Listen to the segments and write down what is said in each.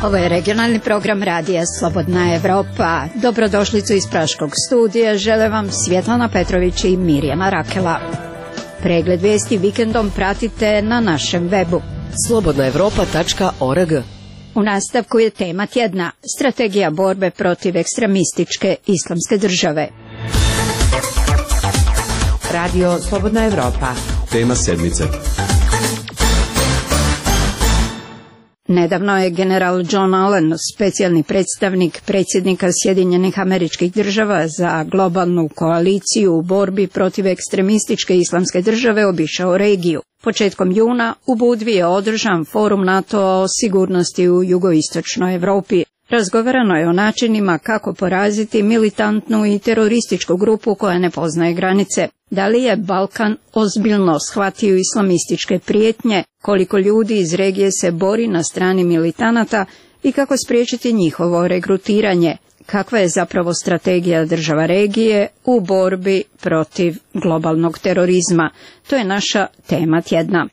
Ovo je regionalni program radija Slobodna Evropa. Dobrodošlicu iz Praškog studija žele vam Svjetlana Petrović i Mirjana Rakela. Pregled vijesti vikendom pratite na našem webu slobodnaevropa.org. U nastavku je tema tjedna, strategija borbe protiv ekstremističke islamske države. Radio Slobodna Evropa. Tema sedmice. Nedavno je general John Allen, specijalni predstavnik predsjednika Sjedinjenih Američkih Država za globalnu koaliciju u borbi protiv ekstremističke islamske države, obišao regiju. Početkom juna u Budvi je održan forum NATO-a o sigurnosti u jugoistočnoj Europi. Razgovarano je o načinima kako poraziti militantnu i terorističku grupu koja ne poznaje granice. Da li je Balkan ozbiljno shvatio islamističke prijetnje, koliko ljudi iz regije se bori na strani militanata i kako spriječiti njihovo regrutiranje, kakva je zapravo strategija država regije u borbi protiv globalnog terorizma. To je naša tema tjedna.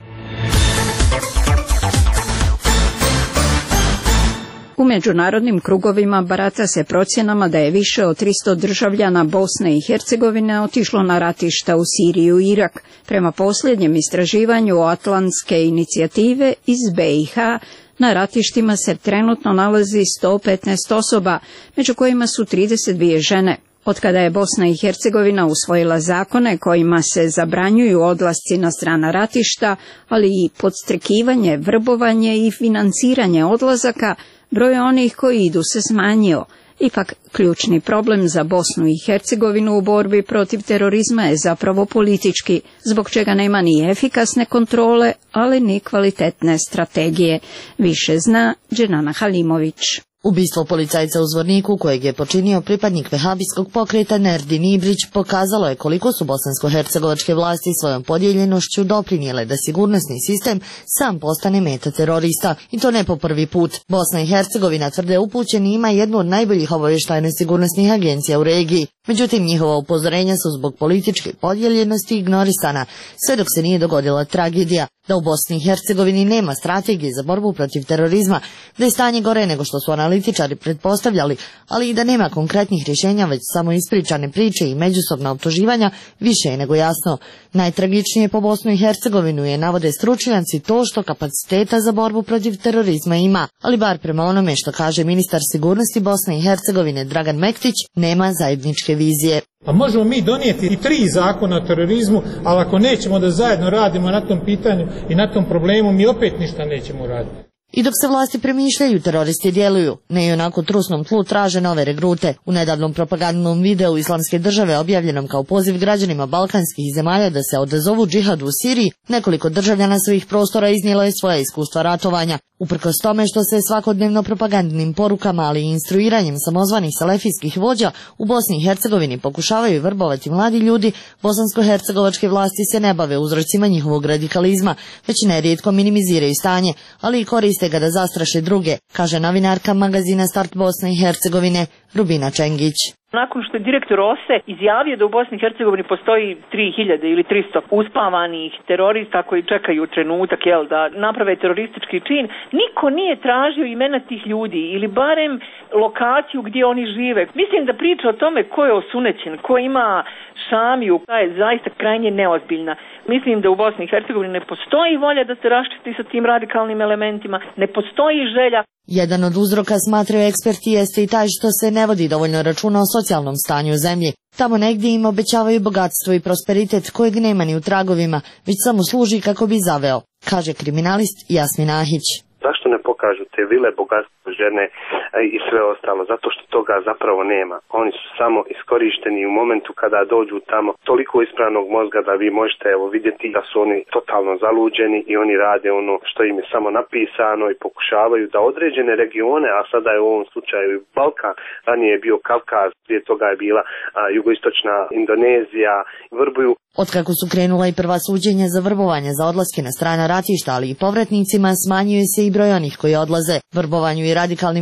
U međunarodnim krugovima barata se procjenama da je više od 300 državljana Bosne i Hercegovine otišlo na ratišta u Siriju i Irak. Prema posljednjem istraživanju Atlantske inicijative iz BiH, na ratištima se trenutno nalazi 115 osoba, među kojima su 32 žene. Otkada je Bosna i Hercegovina usvojila zakone kojima se zabranjuju odlasci na strana ratišta, ali i podstrekivanje, vrbovanje i financiranje odlazaka, broj onih koji idu se smanjio. Ipak, ključni problem za Bosnu i Hercegovinu u borbi protiv terorizma je zapravo politički, zbog čega nema ni efikasne kontrole, ali ni kvalitetne strategije. Više zna Dženana Halimović. Ubistvo policajca u Zvorniku, kojeg je počinio pripadnik vehabijskog pokreta Nerdin Ibrić, pokazalo je koliko su bosansko-hercegovačke vlasti svojom podijeljenošću doprinijele da sigurnosni sistem sam postane meta terorista. I to ne po prvi put. Bosna i Hercegovina, tvrde upućeni, ima jednu od najboljih obavještajno-sigurnosnih agencija u regiji. Međutim, njihova upozorenja su zbog političke podijeljenosti ignorisana, sve dok se nije dogodila tragedija. Da u Bosni i Hercegovini nema strategije za borbu protiv terorizma, da je stanje gore nego što su analitičari pretpostavljali, ali i da nema konkretnih rješenja, već samo ispričane priče i međusobna optuživanja, više je nego jasno. Najtragičnije po Bosnu i Hercegovinu je, navode stručnjaci, to što kapaciteta za borbu protiv terorizma ima, ali bar prema onome što kaže ministar sigurnosti Bosne i Hercegovine Dragan Mektić, nema zajedničke vizije. Pa možemo mi donijeti i 3 zakona o terorizmu, ali ako nećemo da zajedno radimo na tom pitanju i na tom problemu, mi opet ništa nećemo raditi. I dok se vlasti premišljaju, teroristi djeluju. Ne i onako trusnom tlu traže nove regrute. U nedavnom propagandnom videu Islamske države, objavljenom kao poziv građanima balkanskih zemalja da se odazovu džihadu u Siriji, nekoliko državljana svojih prostora iznijelo je svoje iskustva ratovanja. Uprkos tome što se svakodnevno propagandnim porukama, ali i instruiranjem samozvanih salefijskih vođa u Bosni i Hercegovini pokušavaju vrbovati mladi ljudi, bosansko-hercegovačke vlasti se ne bave uzrocima njihovog radikalizma, već nerijetko minimiziraju stanje, ali i koriste ga da zastraše druge, kaže novinarka magazina Start Bosne i Hercegovine Rubina Čengić. Nakon što je direktor OSE izjavio da u Bosni i Hercegovini postoji 3000 ili 300 uspavanih terorista koji čekaju trenutak da naprave teroristički čin, niko nije tražio imena tih ljudi ili barem lokaciju gdje oni žive. Mislim da priča o tome ko je osunećen, ko ima šamiju, ta je zaista krajnje neozbiljna. Mislim da u Bosni i Hercegovini ne postoji volja da se raščisti sa tim radikalnim elementima, ne postoji želja. Jedan od uzroka, smatraju eksperti, jeste i taj što se ne vodi dovoljno računa o socijalnom stanju u zemlji. Tamo negdje im obećavaju bogatstvo i prosperitet kojeg nema ni u tragovima, već samo služi kako bi zaveo, kaže kriminalist Jasmin Ahić. Zašto ne pokažu te vile, bogatstvo, žene i sve ostalo? Zato što toga zapravo nema. Oni su samo iskorišteni u momentu kada dođu tamo toliko ispravnog mozga da vi možete vidjeti da su oni totalno zaluđeni i oni rade ono što im je samo napisano i pokušavaju da određene regione, a sada je u ovom slučaju Balkan, ranije je bio Kavkaz, prije toga je bila jugoistočna Indonezija, vrbuju. Otkako su krenula i prva suđenja za vrbovanje za odlaske na strana ratišta, ali i povratnicima, smanjuje se i broj onih koji odlaze. Vrbovanju i radikalnim idejama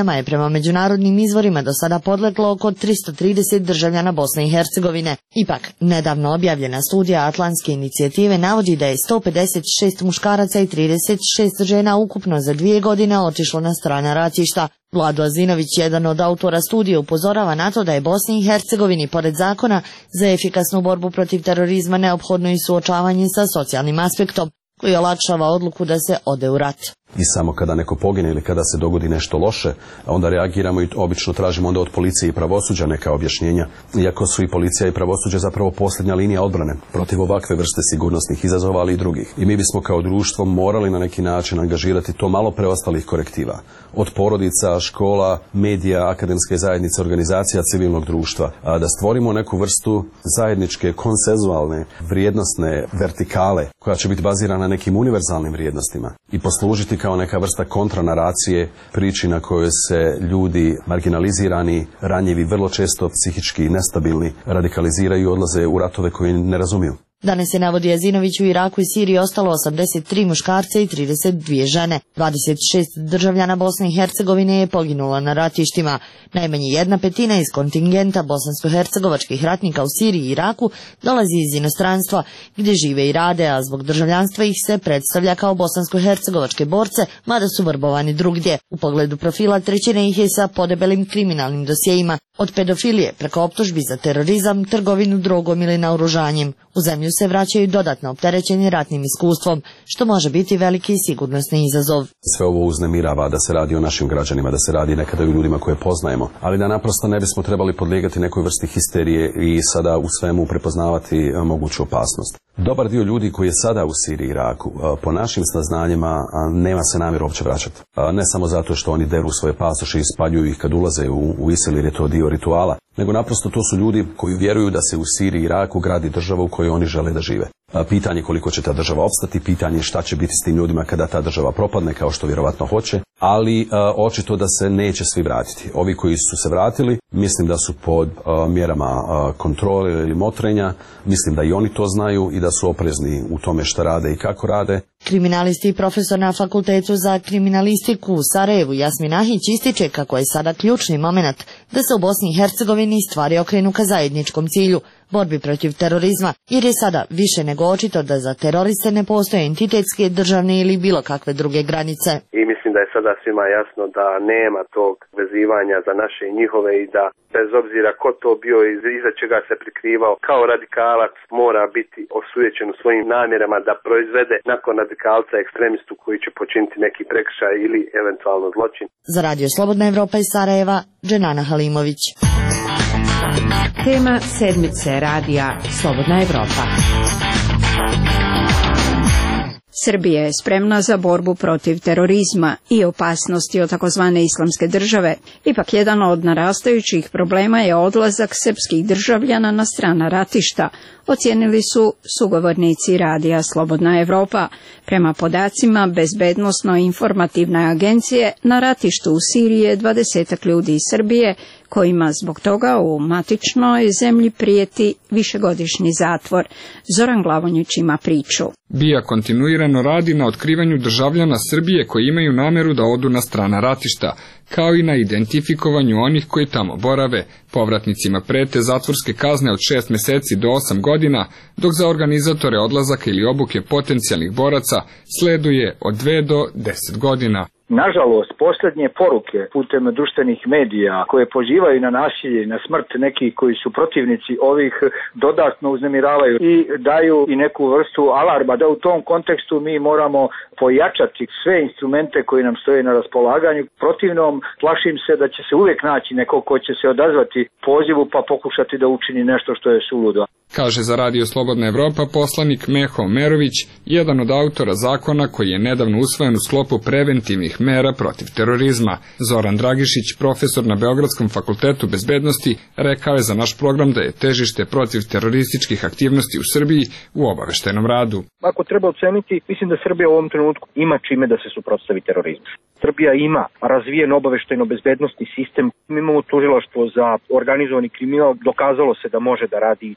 kojima je prema međunarodnim izvorima do sada podleglo oko 330 državljana Bosne i Hercegovine. Ipak, nedavno objavljena studija Atlantske inicijative navodi da je 156 muškaraca i 36 žena ukupno za 2 godine otišlo na strana ratišta. Vlado Azinović, jedan od autora studije, upozorava na to da je Bosni i Hercegovini, pored zakona za efikasnu borbu protiv terorizma, neophodno i suočavanje sa socijalnim aspektom, koji olakšava odluku da se ode u rat. I samo kada neko pogine ili kada se dogodi nešto loše, onda reagiramo i obično tražimo onda od policije i pravosuđa neka objašnjenja, iako su i policija i pravosuđe zapravo posljednja linija odbrane protiv ovakve vrste sigurnosnih izazova, ali i drugih. I mi bismo kao društvo morali na neki način angažirati to malo preostalih korektiva. Od porodica, škola, medija, akademske zajednice, organizacija civilnog društva, da stvorimo neku vrstu zajedničke, konsenzualne, vrijednosne vertikale koja će biti bazirana na nekim univerzalnim vrijednostima i poslužiti kao neka vrsta kontranaracije priči na kojoj se ljudi marginalizirani, ranjivi, vrlo često psihički nestabilni, radikaliziraju i odlaze u ratove koje ne razumiju. Danas se navodi Azinović u Iraku i Siriji ostalo 83 muškarca i 32 žene. 26 državljana Bosne i Hercegovine je poginulo na ratištima. Najmanje 1/5 iz kontingenta bosansko-hercegovačkih ratnika u Siriji i Iraku dolazi iz inostranstva, gdje žive i rade, a zbog državljanstva ih se predstavlja kao bosansko-hercegovačke borce, mada su vrbovani drugdje. U pogledu profila trećina ih je sa podebelim kriminalnim dosjejima, od pedofilije preko optužbi za terorizam, trgovinu drogom ili naoružanjem. U zemlju se vraćaju dodatno opterećeni ratnim iskustvom, što može biti veliki sigurnosni izazov. Sve ovo uznemirava da se radi o našim građanima, da se radi nekada o ljudima koje poznajemo, ali da naprosto ne bismo trebali podlijegati nekoj vrsti histerije i sada u svemu prepoznavati moguću opasnost. Dobar dio ljudi koji je sada u Siriji i Iraku, po našim saznanjima, nema se namjeru uopće vraćati. Ne samo zato što oni deru svoje pasoše i spaljuju ih kad ulaze u ISIL jer je to dio rituala, nego naprosto to su ljudi koji vjeruju da se u Siriji i Iraku gradi država u kojoj oni žele da žive. Pitanje koliko će ta država opstati, pitanje šta će biti s tim ljudima kada ta država propadne, kao što vjerovatno hoće, ali očito da se neće svi vratiti. Ovi koji su se vratili, mislim da su pod mjerama kontrole ili motrenja, mislim da i oni to znaju i da su oprezni u tome šta rade i kako rade. Kriminalisti i profesor na Fakultetu za kriminalistiku u Sarajevu Jasmin Ahić ističe kako je sada ključni moment da se u Bosni i Hercegovini stvari okrenu ka zajedničkom cilju, borbi protiv terorizma, jer je sada više nego očito da za teroriste ne postoje entitetske, državne ili bilo kakve druge granice. I mislim da je sada svima jasno da nema tog vezivanja za naše i njihove i da bez obzira ko to bio i iza čega se prikrivao, kao radikalac mora biti osujećen u svojim namjerama da proizvede nakon radikalca ekstremistu koji će počiniti neki prekršaj ili eventualno zločin. Za Radio Slobodna Evropa iz Sarajeva, Dženana Halimović. Tema sedmice radija Slobodna Evropa. Srbija je spremna za borbu protiv terorizma i opasnosti od takozvane islamske države. Ipak jedan od narastajućih problema je odlazak srpskih državljana na strana ratišta, ocijenili su sugovornici radija Slobodna Evropa. Prema podacima Bezbednosno-informativne agencije, na ratištu u Siriji je 20 ljudi iz Srbije, kojima zbog toga u matičnoj zemlji prijeti višegodišnji zatvor. Zoran Glavonjić ima priču. BIA kontinuirano radi na otkrivanju državljana Srbije koji imaju nameru da odu na strana ratišta, kao i na identifikovanju onih koji tamo borave. Povratnicima prete zatvorske kazne od 6 mjeseci do 8 godina, dok za organizatore odlazaka ili obuke potencijalnih boraca sleduje od 2 do 10 godina. Nažalost, posljednje poruke putem društvenih medija koje pozivaju na nasilje, na smrt nekih koji su protivnici ovih dodatno uznemiravaju i daju i neku vrstu alarma da u tom kontekstu mi moramo pojačati sve instrumente koji nam stoje na raspolaganju. Protivnom, plašim se da će se uvijek naći neko ko će se odazvati pozivu pa pokušati da učini nešto što je suludo. Kaže za Radio Slobodna Evropa poslanik Meho Merović, jedan od autora zakona koji je nedavno usvojen u sklopu preventivnih mera protiv terorizma. Zoran Dragišić, profesor na Beogradskom fakultetu bezbednosti, rekao je za naš program da je težište protiv terorističkih aktivnosti u Srbiji u obaveštajnom radu. Ako treba oceniti, mislim da Srbija u ovom trenutku ima čime da se suprotstavi terorizmu. Srbija ima razvijen obaveštajno-bezbednosni sistem. Mi imamo tužilaštvo za organizovani kriminal, dokazalo se da može da radi i tu vrstu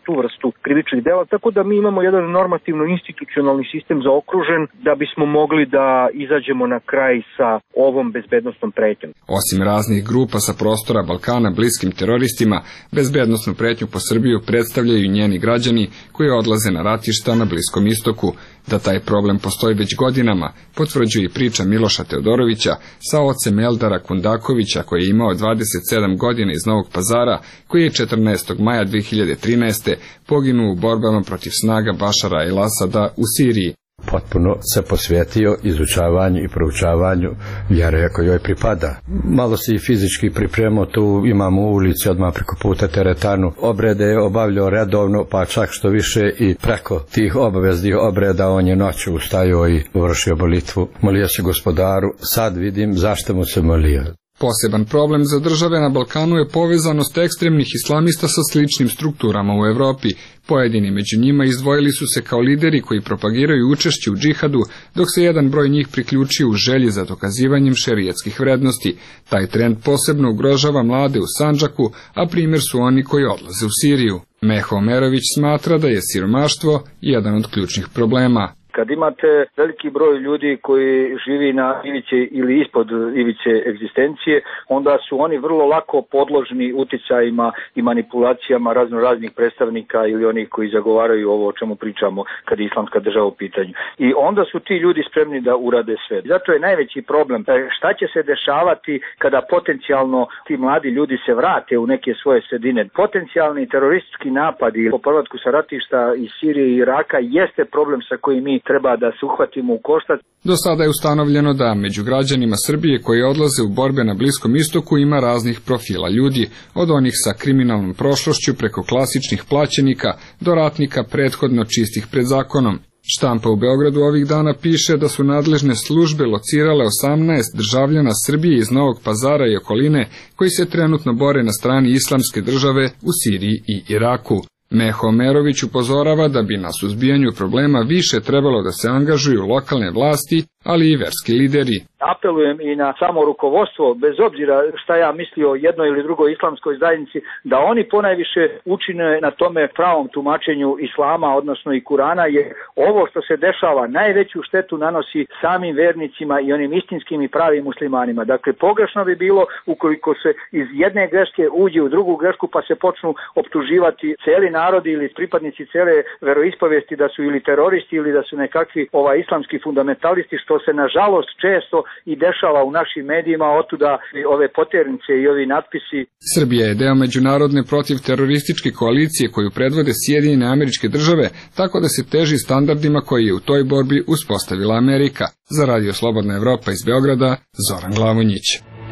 vrstu krivičnih dela, tako da mi imamo jedan normativno institucionalni sistem zaokružen da bismo mogli da izađemo na kraj sa ovom bezbednosnom pretnjom. Osim raznih grupa sa prostora Balkana bliskim teroristima, bezbednosnu pretnju po Srbiju predstavljaju i njeni građani koji odlaze na ratišta na Bliskom istoku. Da taj problem postoji već godinama, potvrđuje i priča Miloša Teodorovića sa ocem Eldara Kundakovića, koji je imao 27 godina iz Novog Pazara, koji je 14. maja 2013. poginuo u borbama protiv snaga Bašara el-Asada u Siriji. Potpuno se posvetio izučavanju i proučavanju vjere koja joj pripada. Malo se i fizički pripremao, tu imamo u ulici odmah preko puta teretanu. Obrede je obavljao redovno, pa čak što više i preko tih obaveznih obreda on je noću ustajao i vršio molitvu. Molio se Gospodaru, sad vidim zašto mu se molio. Poseban problem za države na Balkanu je povezanost ekstremnih islamista sa sličnim strukturama u Evropi. Pojedini među njima izdvojili su se kao lideri koji propagiraju učešće u džihadu, dok se jedan broj njih priključio u želji za dokazivanjem šerijatskih vrednosti. Taj trend posebno ugrožava mlade u Sandžaku, a primjer su oni koji odlaze u Siriju. Meho Omerović smatra da je siromaštvo jedan od ključnih problema. Kad imate veliki broj ljudi koji živi na ivici ili ispod ivice egzistencije, onda su oni vrlo lako podložni uticajima i manipulacijama raznih predstavnika ili onih koji zagovaraju ovo o čemu pričamo kad je islamska država u pitanju. I onda su ti ljudi spremni da urade sve. Zato je najveći problem šta će se dešavati kada potencijalno ti mladi ljudi se vrate u neke svoje sredine. Potencijalni teroristički napadi po povratku sa ratišta iz Sirije i Iraka jeste problem sa kojim mi treba da se uhvatimo u koštac. Do sada je ustanovljeno da među građanima Srbije koji odlaze u borbe na Bliskom istoku ima raznih profila ljudi, od onih sa kriminalnom prošlošću preko klasičnih plaćenika do ratnika prethodno čistih pred zakonom. Štampa u Beogradu ovih dana piše da su nadležne službe locirale 18 državljana Srbije iz Novog Pazara i okoline koji se trenutno bore na strani islamske države u Siriji i Iraku. Meho Omerović upozorava da bi na suzbijanju problema više trebalo da se angažuju lokalne vlasti, ali i verski lideri. Apelujem i na samo rukovodstvo, bez obzira šta ja mislio o jednoj ili drugoj islamskoj zajednici, da oni ponajviše učine na tome pravom tumačenju islama, odnosno i Kurana, jer ovo što se dešava najveću štetu nanosi samim vernicima i onim istinskim i pravim muslimanima. Dakle, pogrešno bi bilo ukoliko se iz jedne greške uđe u drugu grešku pa se počnu optuživati cijeli narodi ili pripadnici cijele veroispovesti da su ili teroristi ili da su nekakvi islamski fundamentalisti, što se nažalost često i dešava u našim medijima, otuda ove poternice i ovi natpisi. Srbija je deo međunarodne protivterorističke koalicije koju predvode Sjedinjene Američke Države, tako da se teži standardima koji je u toj borbi uspostavila Amerika. Za Radio Slobodna Evropa iz Beograda, Zoran Glavonjić.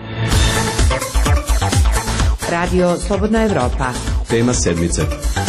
Radio Slobodna Evropa. Tema sedmice.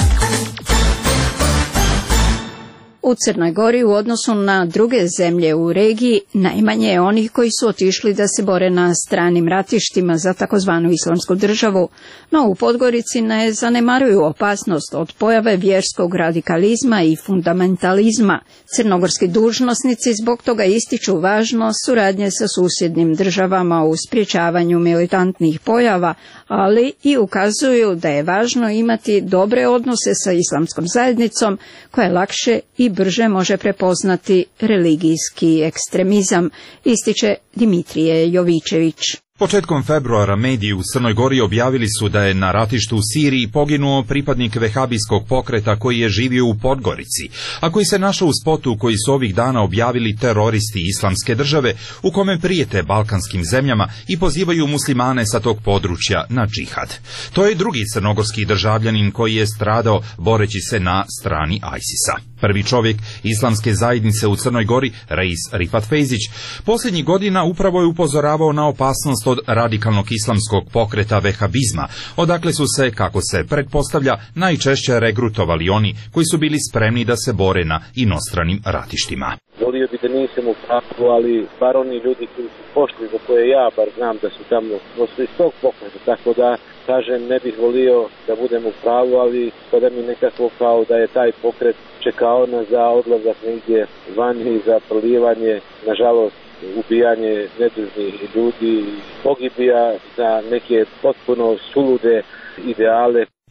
U Crnoj Gori u odnosu na druge zemlje u regiji najmanje je onih koji su otišli da se bore na stranim ratištima za takozvanu islamsku državu, no u Podgorici ne zanemaruju opasnost od pojave vjerskog radikalizma i fundamentalizma. Crnogorski dužnosnici zbog toga ističu važnost suradnje sa susjednim državama u sprječavanju militantnih pojava, ali i ukazuju da je važno imati dobre odnose sa islamskom zajednicom koja lakše i brže može prepoznati religijski ekstremizam, ističe Dimitrije Jovičević. Početkom februara mediji u Crnoj Gori objavili su da je na ratištu u Siriji poginuo pripadnik vehabijskog pokreta koji je živio u Podgorici, a koji se našao u spotu koji su ovih dana objavili teroristi islamske države u kome prijete balkanskim zemljama i pozivaju muslimane sa tog područja na džihad. To je drugi crnogorski državljanin koji je stradao boreći se na strani ISIS-a. Prvi čovjek islamske zajednice u Crnoj Gori, Reis Rifat Fejzić, posljednjih godina upravo je upozoravao na opasnost od radikalnog islamskog pokreta vehabizma, odakle su se, kako se pretpostavlja, najčešće regrutovali oni koji su bili spremni da se bore na inostranim ratištima. Volio bi da nisam u pravu, ali bar oni ljudi koji su pošli, za koje ja bar znam da su tamo iz tog pokreta, tako da kažem, ne bih volio da budem u pravu, ali kada mi nekako kao da je taj pokret čekao nas za odlazak negdje vanje i za prolivanje, nažalost, ubijanje nedužnih ljudi, pogibija za neke potpuno sulude ideale.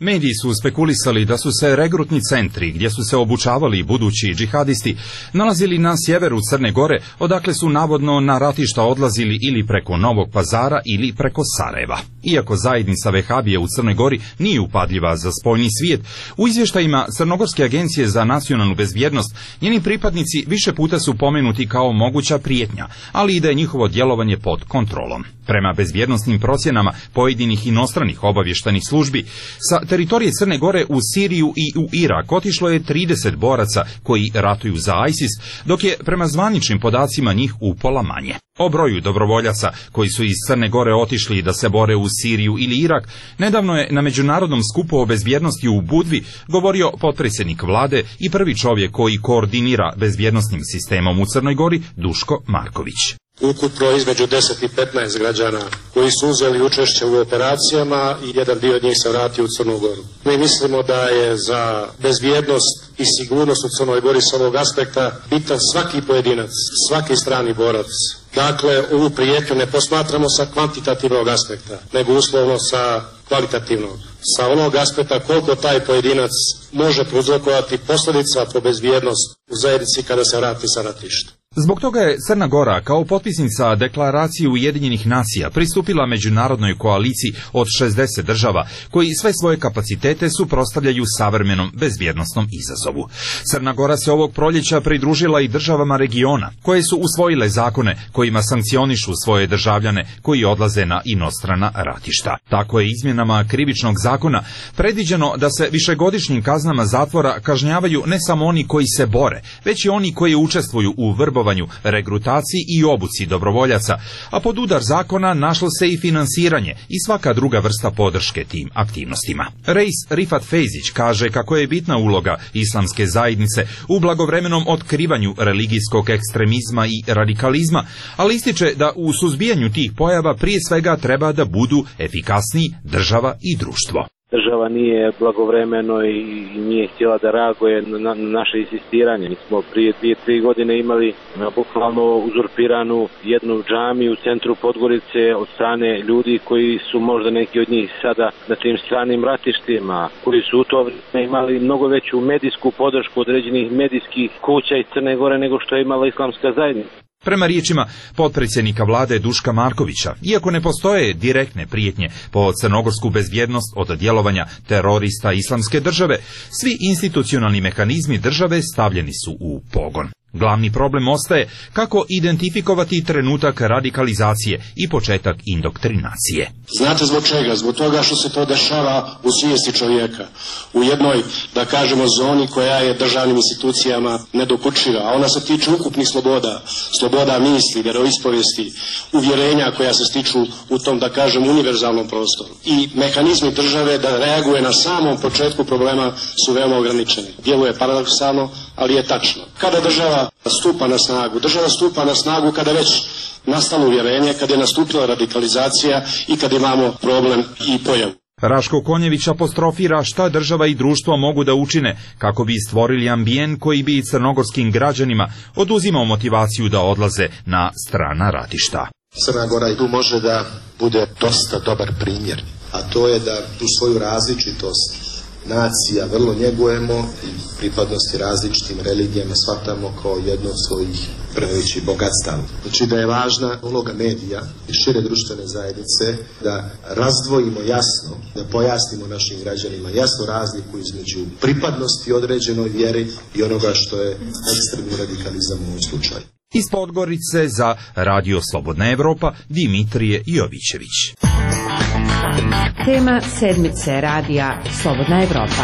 Mediji su spekulisali da su se regrutni centri, gdje su se obučavali budući džihadisti, nalazili na sjeveru Crne Gore, odakle su navodno na ratišta odlazili ili preko Novog Pazara ili preko Sarajeva. Iako zajednica vehabije u Crnoj Gori nije upadljiva za spoljni svijet, u izvještajima Crnogorske agencije za nacionalnu bezbjednost njeni pripadnici više puta su pomenuti kao moguća prijetnja, ali i da je njihovo djelovanje pod kontrolom. Prema bezbjednosnim procjenama pojedinih inostranih obavještajnih službi, sa teritorije Crne Gore u Siriju i u Irak otišlo je 30 boraca koji ratuju za ISIS, dok je prema zvaničnim podacima njih upola manje. O broju dobrovoljaca koji su iz Crne Gore otišli da se bore u Siriju ili Irak, nedavno je na međunarodnom skupu o bezbjednosti u Budvi govorio potpredsjednik vlade i prvi čovjek koji koordinira bezbjednosnim sistemom u Crnoj Gori, Duško Marković. Ukupno između 10 i 15 građana koji su uzeli učešće u operacijama i jedan dio od njih se vratio u Crnu Goru. Mi mislimo da je za bezbjednost i sigurnost u Crnoj Gori s ovog aspekta bitan svaki pojedinac, svaki strani borac. Dakle, ovu prijetnju ne posmatramo sa kvantitativnog aspekta, nego uslovno sa kvalitativnog. Sa onog aspekta koliko taj pojedinac može prouzrokovati posljedica po bezbjednost u zajednici kada se vrati sa ratišta. Zbog toga je Crna Gora kao potpisnica deklaracije Ujedinjenih nacija pristupila međunarodnoj koaliciji od 60 država koji sve svoje kapacitete suprotstavljaju savremenom bezbjednosnom izazovu. Crna Gora se ovog proljeća pridružila i državama regiona koje su usvojile zakone kojima sankcionišu svoje državljane koji odlaze na inostrana ratišta. Tako je izmjenama krivičnog zakona predviđeno da se višegodišnjim kaznama zatvora kažnjavaju ne samo oni koji se bore, već i oni koji učestvuju u vrbovanju, regrutaciji i obuci dobrovoljaca, a pod udar zakona našlo se i finansiranje i svaka druga vrsta podrške tim aktivnostima. Reis Rifat Fejzić kaže kako je bitna uloga islamske zajednice u blagovremenom otkrivanju religijskog ekstremizma i radikalizma, ali ističe da u suzbijanju tih pojava prije svega treba da budu efikasniji država i društvo. Država nije blagovremeno i nije htjela da reaguje na naše insistiranje. Mi smo prije 2-3 godine imali bukvalno uzurpiranu jednu džamiju u centru Podgorice od strane ljudi koji su možda neki od njih sada na tim stranim ratištima, koji su u to vrijeme imali mnogo veću medijsku podršku određenih medijskih kuća iz Crne Gore nego što je imala islamska zajednica. Prema riječima potpredsjednika vlade Duška Markovića, iako ne postoje direktne prijetnje po crnogorsku bezbjednost od djelovanja terorista islamske države, svi institucionalni mehanizmi države stavljeni su u pogon. Glavni problem ostaje kako identifikovati trenutak radikalizacije i početak indoktrinacije. Znate zbog čega? Zbog toga što se to dešava u svijesti čovjeka. U jednoj, da kažemo, zoni koja je državnim institucijama nedokučiva, a ona se tiče ukupnih sloboda, sloboda misli, vjeroispovijesti, uvjerenja koja se stiču u tom, da kažem, univerzalnom prostoru. I mehanizmi države da reaguje na samom početku problema su veoma ograničeni. Djeluje paradoksalno, ali je tačno. Kada država stupa na snagu? Država stupa na snagu kada već nastalo uvjerenje, kada je nastupila radikalizacija i kada imamo problem i pojavu. Raško Konjević apostrofira šta država i društvo mogu da učine kako bi stvorili ambijent koji bi crnogorskim građanima oduzimao motivaciju da odlaze na strana ratišta. Crna Gora i tu može da bude dosta dobar primjer, a to je da tu svoju različitost nacija vrlo njegujemo i pripadnosti različitim religijama shvatamo kao jedno od svojih prevećih bogatstava. Znači da je važna uloga medija i šire društvene zajednice da razdvojimo jasno, da pojasnimo našim građanima jasnu razliku između pripadnosti određenoj vjeri i onoga što je ekstremni radikalizam u ovom slučaju. Iz Podgorice za Radio Slobodna Evropa, Dimitrije Jovićević. Tema sedmice radija Slobodna Evropa.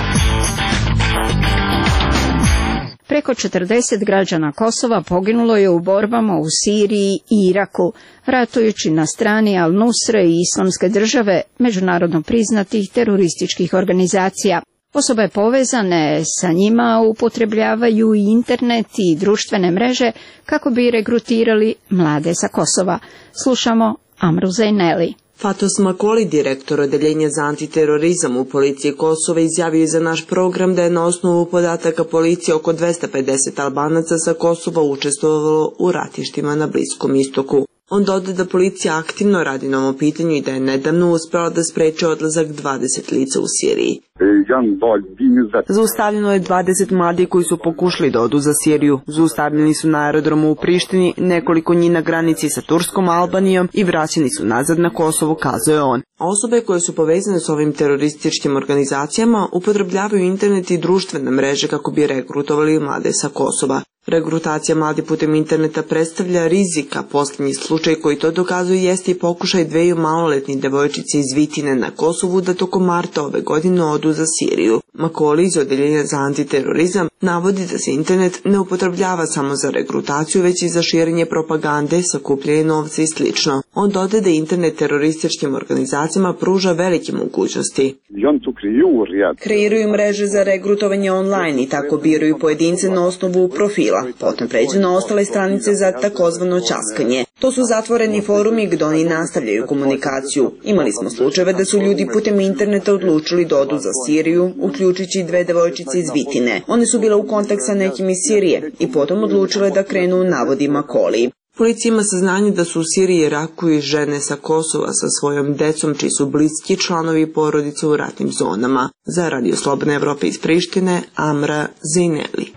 Preko 40 građana Kosova poginulo je u borbama u Siriji i Iraku, ratujući na strani Al-Nusre i Islamske države, međunarodno priznatih terorističkih organizacija. Osobe povezane sa njima upotrebljavaju i internet i društvene mreže kako bi regrutirali mlade sa Kosova. Slušamo Amru Zaineli. Fatos Makoli, direktor odeljenja za antiterorizam u policiji Kosova, izjavio je za naš program da je na osnovu podataka policije oko 250 Albanaca sa Kosova učestvovalo u ratištima na Bliskom istoku. On doda da policija aktivno radi na ovom pitanju i da je nedavno uspela da spreče odlazak 20 lica u Siriji. Zaustavljeno je 20 mladih koji su pokušali da odu za Siriju. Zaustavljeni su na aerodromu u Prištini, nekoliko njih na granici sa Turskom Albanijom i vraćeni su nazad na Kosovo, kazao je on. Osobe koje su povezane s ovim terorističkim organizacijama upotrebljavaju internet i društvene mreže kako bi regrutovali mlade sa Kosova. Regrutacija mladih putem interneta predstavlja rizika. Posljednji slučaj koji to dokazuje jeste i pokušaj dveju maloletnih devojčice iz Vitine na Kosovu da tokom marta ove godine odu za Siriju. Makoli iz Odeljenja za antiterorizam navodi da se internet ne upotrebljava samo za regrutaciju, već i za širenje propagande, sakupljanje novca i sl. On dodaje da internet terorističkim organizacijama pruža velike mogućnosti. Kreiraju mreže za regrutovanje online i tako biraju pojedince na osnovu profila. Potom pređu na ostale stranice za takozvano ćaskanje. To su zatvoreni forumi gdje oni nastavljaju komunikaciju. Imali smo slučajeve da su ljudi putem interneta odlučili da odu za Siriju, uključujući 2 devojčice iz Vitine. One su bile u kontakt sa nekim iz Sirije i potom odlučile da krenu, navodi Makoli. Policija ima saznanje da su u Siriji i Iraku i žene sa Kosova sa svojom decom, čiji su bliski članovi porodice u ratnim zonama. Za Radio Slobodna Evropa iz Prištine, Amra Zejneli.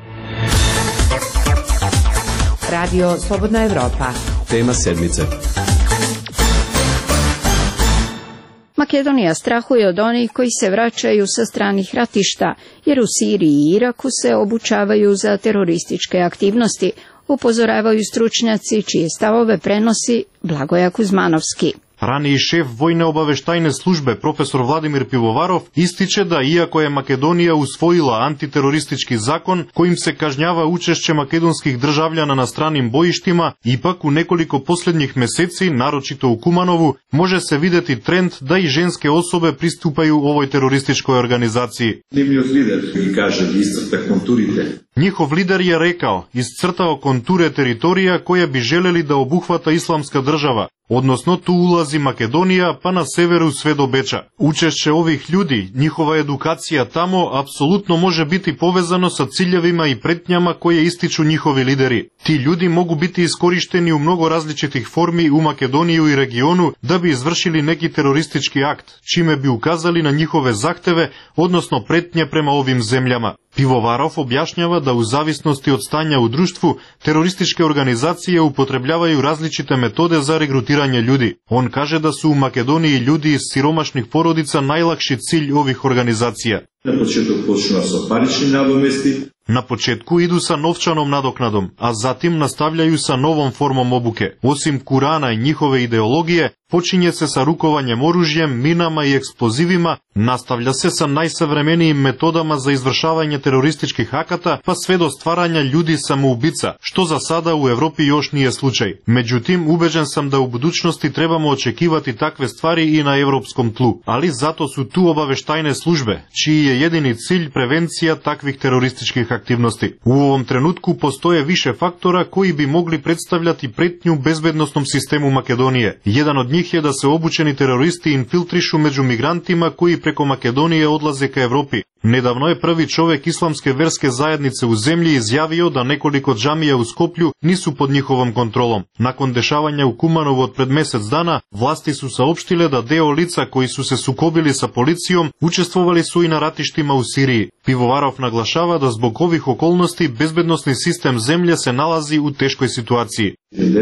Radio Slobodna Evropa. Tema sedmice. Makedonija strahuje od onih koji se vraćaju sa stranih ratišta, jer u Siriji i Iraku se obučavaju za terorističke aktivnosti, upozoravaju stručnjaci čije stavove prenosi Blagoja Kuzmanovski. Raniji šef vojne obaveštajne službe profesor Vladimir Pivovarov ističe da iako je Makedonija usvojila antiteroristički zakon kojim se kažnjava učešće makedonskih državljana na stranim bojištima, ipak u nekoliko posljednjih meseci, naročito u Kumanovu, može se vidjeti trend da i ženske osobe pristupaju ovoj terorističkoj organizaciji. Njihov lider je rekao, iscrtao konture teritorija koje bi željeli da obuhvata islamska država, odnosno tu ulazi Makedonija pa na severu sve do Beča. Učešće ovih ljudi, njihova edukacija tamo apsolutno može biti povezano sa ciljevima i pretnjama koje ističu njihovi lideri. Ti ljudi mogu biti iskorišteni u mnogo različitih formi u Makedoniju i regionu da bi izvršili neki teroristički akt, čime bi ukazali na njihove zahteve, odnosno pretnje prema ovim zemljama. Pivovarov objašnjava da u zavisnosti od stanja u društvu, terorističke organizacije upotrebljavaju različite metode za regrutiranje ljudi. On kaže da su u Makedoniji ljudi iz siromašnih porodica najlakši cilj ovih organizacija. Na početku idu sa novčanom nadoknadom, a zatim nastavljaju sa novom formom obuke. Osim Kurana i njihove ideologije, počinje se sa rukovanjem oružjem, minama i eksplozivima, nastavlja se sa najsavremenijim metodama za izvršavanje terorističkih akata, pa sve do stvaranja ljudi samoubica, što za sada u Evropi još nije slučaj. Međutim, ubeđen sam da u budućnosti trebamo očekivati takve stvari i na evropskom tlu, ali zato su tu obaveštajne službe, čiji je jedini cilj prevencija takvih terorističkih aktivnosti. U ovom trenutku postoje više faktora koji bi mogli predstavljati pretnju bezbednosnom sistemu Makedonije. Jedan od njih je da se obučeni teroristi infiltrišu među migrantima koji preko Makedonije odlaze ka Evropi. Nedavno je prvi čovjek islamske verske zajednice u zemlji izjavio da nekoliko džamija u Skoplju nisu pod njihovom kontrolom. Nakon dešavanja u Kumanovu od pred mjesec dana, vlasti su saopštile da deo lica koji su se sukobili sa policijom učestvovali su i na ratištima u Siriji. Pivovarov naglašava da zbog ovih okolnosti bezbednosni sistem zemlje se nalazi u teškoj situaciji.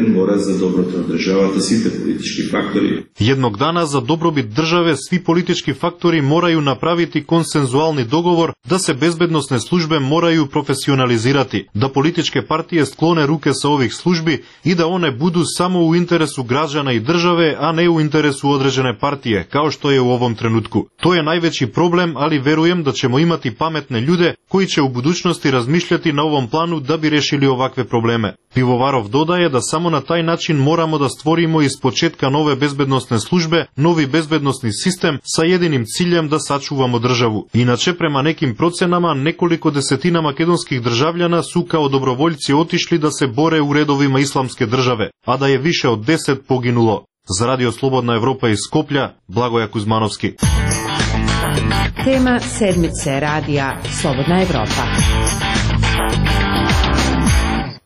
Jednog dana za dobrobit države svi politički faktori moraju napraviti konsenzualni dogovor da se bezbednosne službe moraju profesionalizirati, da političke partije sklone ruke sa ovih službi i da one budu samo u interesu građana i države, a ne u interesu određene partije, kao što je u ovom trenutku. To je najveći problem, ali verujem da ćemo imati pametne ljude koji će u budućnosti razmišljati na ovom planu da bi rešili ovakve probleme. Pivovarov dodaje da samo na taj način moramo da stvorimo iz početka nove bezbednosne službe, novi bezbednosni sistem sa jedinim ciljem da sačuvamo državu. Inače, prema nekim procenama, nekoliko desetina makedonskih državljana su kao dobrovoljci otišli da se bore u redovima islamske države, a da je više od 10 poginulo. Za Radio Slobodna Evropa iz Skoplja, Blagoja Kuzmanovski. Tema sedmice radija Slobodna Evropa.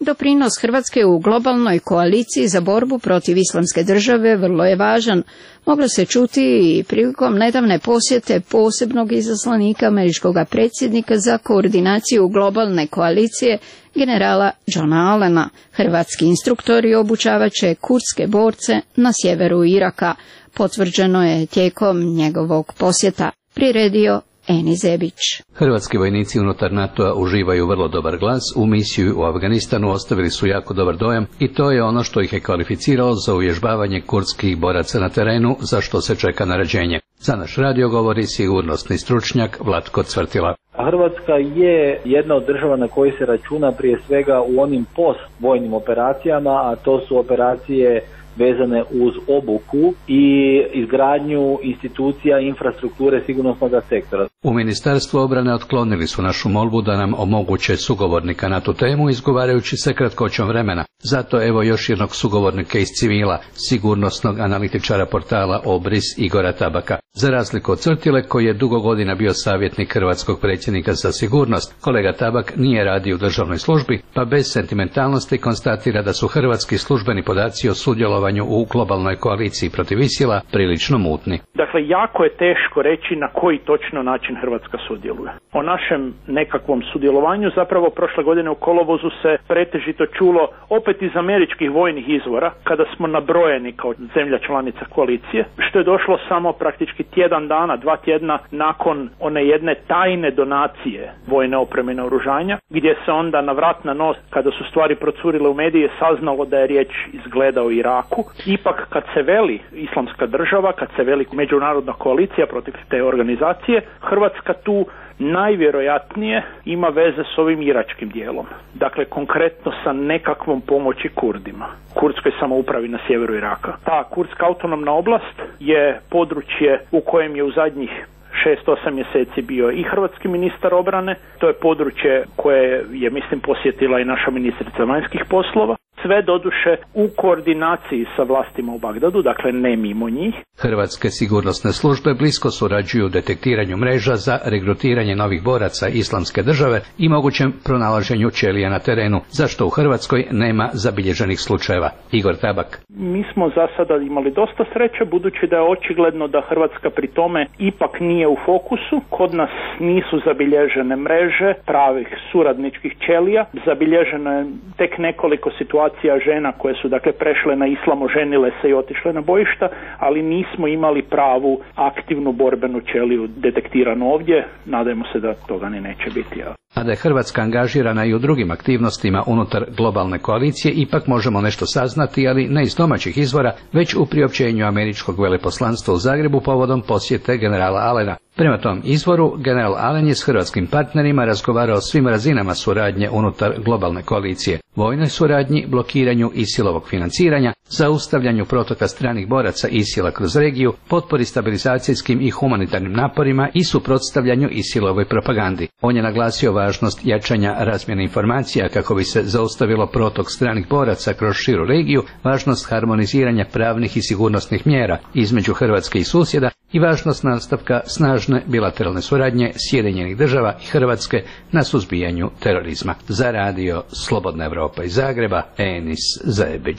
Doprinos Hrvatske u globalnoj koaliciji za borbu protiv islamske države vrlo je važan. Moglo se čuti i prilikom nedavne posjete posebnog izaslanika američkog predsjednika za koordinaciju globalne koalicije, generala Johna Allena. Hrvatski instruktori obučavat će kurdske borce na sjeveru Iraka. Potvrđeno je tijekom njegovog posjeta, priredio Eni Zebić. Hrvatski vojnici unutar NATO-a uživaju vrlo dobar glas, u misiju u Afganistanu ostavili su jako dobar dojam i to je ono što ih je kvalificiralo za uvježbavanje kurdskih boraca na terenu, za što se čeka naređenje. Za naš radio govori sigurnosni stručnjak Vlatko Cvrtila. Hrvatska je jedna od država na koji se računa prije svega u onim postvojnim operacijama, a to su operacije vezane uz obuku i izgradnju institucija infrastrukture sigurnosnog sektora. U Ministarstvu obrane otklonili su našu molbu da nam omoguće sugovornika na tu temu, izgovarajući se kratkoćom vremena. Zato evo još jednog sugovornika iz civila, sigurnosnog analitičara portala Obris Igora Tabaka. Za razliku od Cvrtile, koji je dugo godina bio savjetnik hrvatskog predsjednika za sigurnost, kolega Tabak nije radio u državnoj službi, pa bez sentimentalnosti konstatira da su hrvatski službeni podaci o sudjelovanju u globalnoj koaliciji protiv ISIL-a prilično mutni. Dakle, jako je teško reći na koji točno način Hrvatska sudjeluje. O našem nekakvom sudjelovanju zapravo prošle godine u kolovozu se pretežito čulo opet iz američkih vojnih izvora, kada smo nabrojeni kao zemlja članica koalicije, što je došlo samo praktički tjedan dana, 2 tjedna nakon one jedne tajne donacije vojne opreme i naoružanja, gdje se onda na vrat na nos, kada su stvari procurile u medije, saznalo da je riječ izgleda o Iraku. Ipak kad se veli islamska država, kad se veli međunarodna koalicija protiv te organizacije, Hrvatska tu najvjerojatnije ima veze s ovim iračkim dijelom. Dakle, konkretno sa nekakvom pomoći Kurdima, kurdskoj samoupravi na sjeveru Iraka. Ta kurdska autonomna oblast je područje u kojem je u zadnjih 6-8 mjeseci bio i hrvatski ministar obrane. To je područje koje je, mislim, posjetila i naša ministrica vanjskih poslova. Sve doduše u koordinaciji sa vlastima u Bagdadu, dakle ne mimo njih. Hrvatske sigurnosne službe blisko surađuju u detektiranju mreža za regrutiranje novih boraca islamske države i mogućem pronalaženju ćelija na terenu, zašto u Hrvatskoj nema zabilježenih slučajeva. Igor Tabak. Mi smo za sada imali dosta sreće, budući da je očigledno da Hrvatska pri tome ipak nije u fokusu. Kod nas nisu zabilježene mreže pravih suradničkih ćelija. Zabilježeno je tek nekoliko situacija žena koje su dakle prešle na islam, oženile se i otišle na bojišta, ali nismo imali pravu aktivnu borbenu ćeliju detektiranu ovdje. Nadajmo se da toga ni neće biti. A da je Hrvatska angažirana i u drugim aktivnostima unutar globalne koalicije, ipak možemo nešto saznati, ali ne iz domaćih izvora, već u priopćenju američkog veleposlanstva u Zagrebu povodom posjete generala Allena. Prema tom izvoru, general Allen je s hrvatskim partnerima razgovarao o svim razinama suradnje unutar globalne koalicije, vojnoj suradnji, blokiranju ISIL-ovog financiranja, zaustavljanju protoka stranih boraca ISIL-a kroz regiju, potpori stabilizacijskim i humanitarnim naporima i suprotstavljanju ISIL-ovoj propagandi. On je naglasio važnost jačanja razmjene informacija kako bi se zaustavilo protok stranih boraca kroz širu regiju, važnost harmoniziranja pravnih i sigurnosnih mjera između Hrvatske i susjeda i važnost nastavka snažne bilateralne suradnje Sjedinjenih država i Hrvatske na suzbijanju terorizma. Za radio Slobodna Evropa iz Zagreba, Enis Zebić.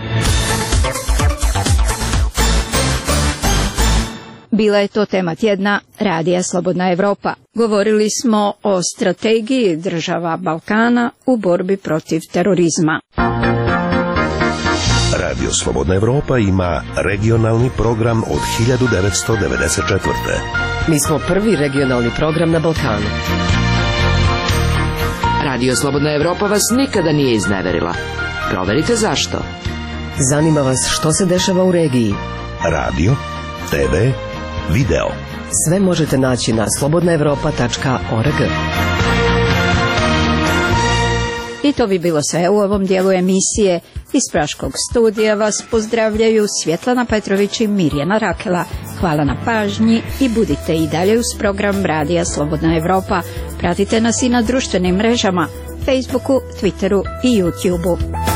Bila je to tema tjedna Radija Slobodna Evropa. Govorili smo o strategiji država Balkana u borbi protiv terorizma. Radio Slobodna Evropa ima regionalni program od 1994. Mi smo prvi regionalni program na Balkanu. Radio Slobodna Evropa vas nikada nije izneverila. Proverite zašto. Zanima vas što se dešava u regiji. Radio, TV, video. Sve možete naći na slobodnaevropa.org. I to bi bilo sve u ovom dijelu emisije. Iz Praškog studija vas pozdravljaju Svjetlana Petrović i Mirjana Rakela. Hvala na pažnji i budite i dalje uz program Radija Slobodna Evropa. Pratite nas i na društvenim mrežama, Facebooku, Twitteru i YouTubeu.